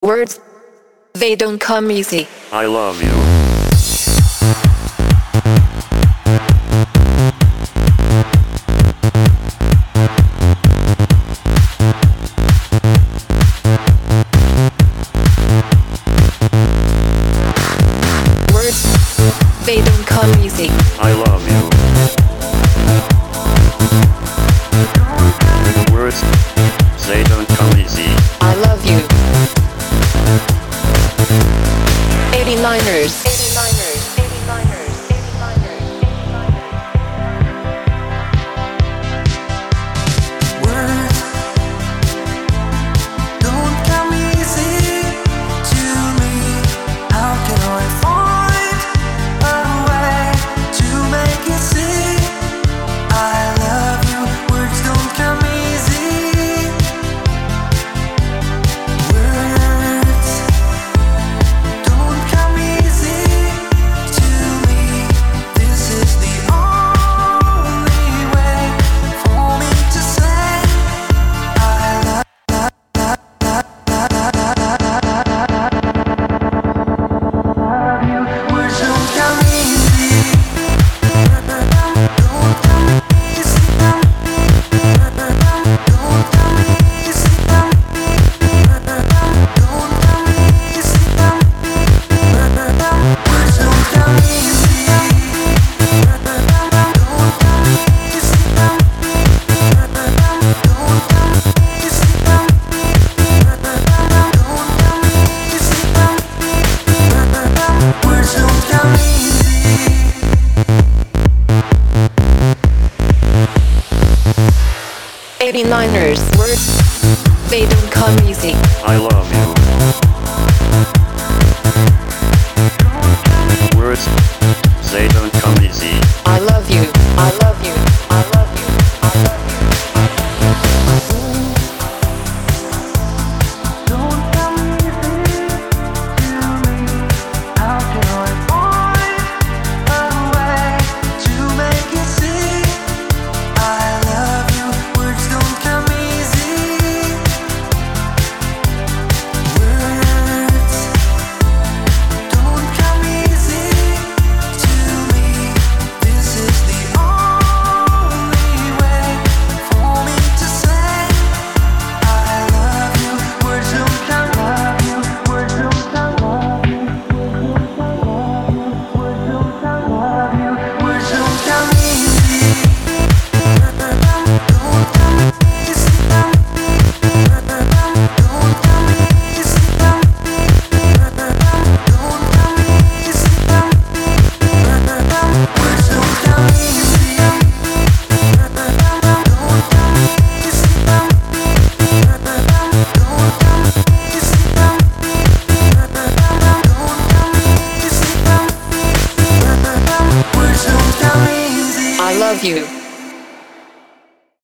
Words, they don't come easy. I love you. Words, they don't come easy. I love you. Words, they don't come easy. I love you. 89ers. 89ers. 89ers. 89ers. Words don't come easy to me. How can I find a way to make you see I love you? Words don't come easy. Words don't come easy to me. This is the only way for me to say I love you. Words don't come easy. Don't come easy. Don't come easy. Don't come easy. Words don't come easy. Don't come easy. Words don't come easy. 89ers. Words, they don't come easy. I love you. Words, they don't come easy. I love you. I love you. I love you. I love you. Don't come easy to me. How can I find a way to make you see I love you? Words don't come easy. Words don't come easy to me. This is the only way for me to say I love you. Words don't come love you. Words don't come love you. Words don't come love you. Words don't come easy. Don't come easy. Don't come easy. Don't come easy. Words don't come easy. Words don't come easy. I love you.